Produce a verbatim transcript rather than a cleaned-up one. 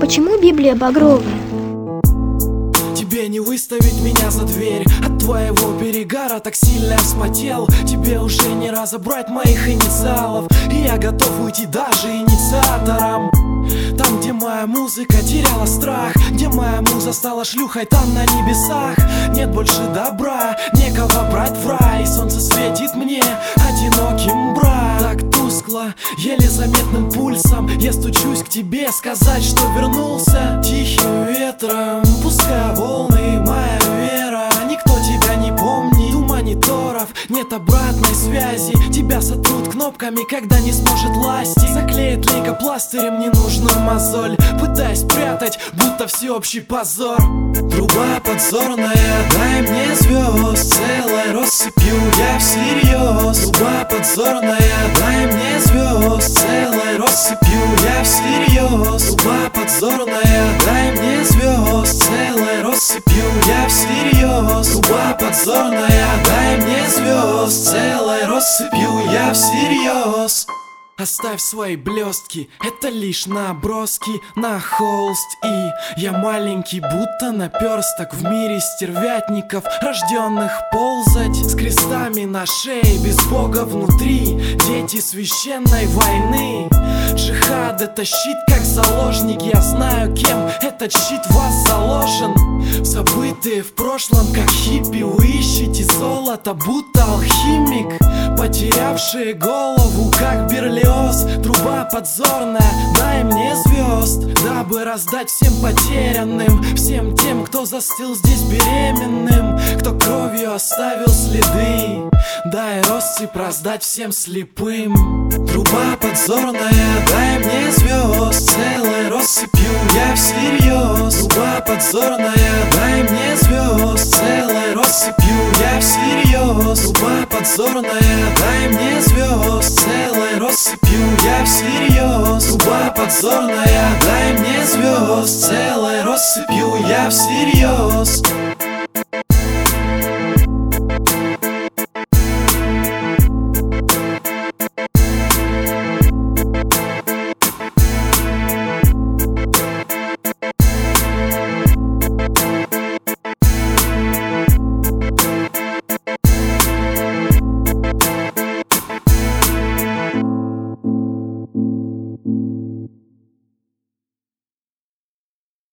почему Библия багровая? Тебе не выставить меня за дверь. От твоего перегара так сильно я вспотел. Тебе уже не разобрать моих инициалов, и я готов уйти даже инициатором. Там, где моя музыка теряла страх, где моя муза стала шлюхой, там на небесах нет больше добра, некого брать в рай. Солнце светит мне одиноким, брат. Так тускло, еле заметным пульсом я стучусь к тебе, сказать, что вернулся. Тихим ветром пускай волны, моя вера. Никто тебя не помнит, у мониторов нет обратной связи. Тебя сотрут кнопками, когда не сможет ласти. Заклеит лейкопластырем ненужную мозоль, пытаясь спрятать, будто всеобщий позор. Труба подзорная, дай мне звезд целой россыпью, я всерьез. Труба подзорная, дай мне звезд целой россыпью, я всерьез. Труба подзорная, дай мне звезд целой россыпью, я всерьез. Труба подзорная, дай мне звезд целой россыпью, я всерьез. Оставь свои блестки, это лишь наброски на холст. И я маленький, будто наперсток в мире стервятников, рожденных ползать. С крестами на шее, без Бога внутри, дети священной войны. Джихад — это щит, как заложник. Я знаю, кем этот щит в вас заложен. Забытые в прошлом, как хиппи, вы ищете золото, будто алхимик. Потерявшие голову, как Берлиоз. Труба подзорная, дай мне звезд, дабы раздать всем потерянным, всем тем, кто застыл здесь беременным, кто кровью оставил следы. Дай россыпь раздать всем слепым. Труба подзорная, дай мне звезд целой россыпью, я всерьез. Труба подзорная, дай мне звезд целой россыпью, я всерьез. Труба подзорная, дай мне звезд целой россыпью, я всерьез. Труба подзорная, дай мне звезд целой россыпью, я всерьез.